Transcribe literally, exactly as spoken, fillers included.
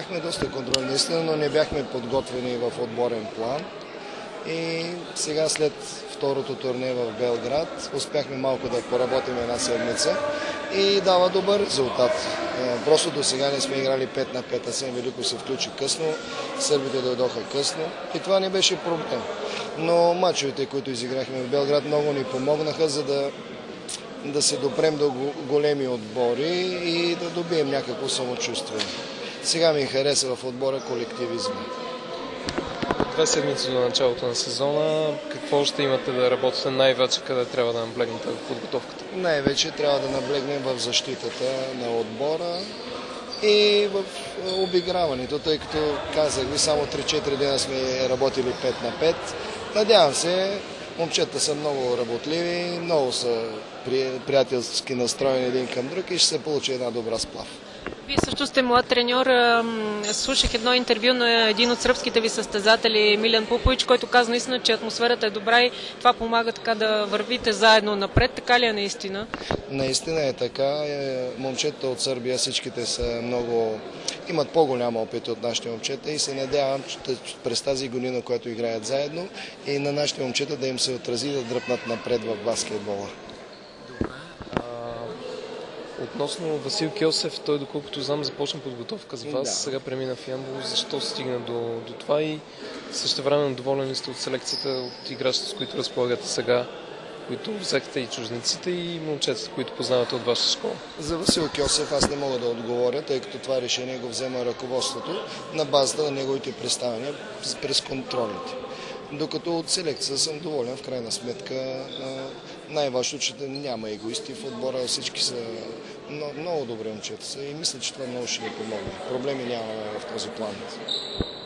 Бяхме доста контролни, наистина, но не бяхме подготвени в отборен план. И сега след второто турне в Белград успяхме малко да поработим една седмица и дава добър резултат. Просто до сега не сме играли пет на пет, Асен Велико се включи късно, сърбите дойдоха късно и това не беше проблем. Но мачовете, които изиграхме в Белград, много ни помогнаха, за да, да се допрем до големи отбори и да добием някакво самочувствие. Сега ми хареса в отбора колективизма. Две седмици до началото на сезона. Какво ще имате да работите най-вече, къде трябва да наблегнете в подготовката? Най-вече трябва да наблегнем в защитата на отбора и в обиграването, тъй като казах ви, само три-четири дена сме работили пет на пет. Надявам се, момчета са много работливи, много са приятелски настроени един към друг и ще се получи една добра сплав. Вие също сте млад треньор. Слушах едно интервю на един от сръбските ви състезатели, Милен Пупович, който каза наистина, че атмосферата е добра и това помага така да вървите заедно напред. Така ли е наистина? Наистина е така. Момчета от Сърбия всичките са много... имат по-голям опит от нашите момчета и се надявам, че през тази година, която играят заедно, и на нашите момчета да им се отрази да дръпнат напред в баскетбола. Относно Васил Кьосев, той, доколкото знам, започна подготовка с вас, Да. Сега премина в Ямбол. Защо стигна до, до това и същевременно доволен сте от селекцията, от играчите, с които разполагате сега, които взехте и чужденците, и момчетата, които познавате от вашата школа? За Васил Кьосев аз не мога да отговоря, тъй като това решение го взема ръководството на базата на неговите представяния през контролите. Докато от селекция съм доволен, в крайна сметка най-важно, че няма егоисти в отбора, всички са много, много добри момчета са и мисля, че това много ще ни помогне. Проблеми нямаме в този план.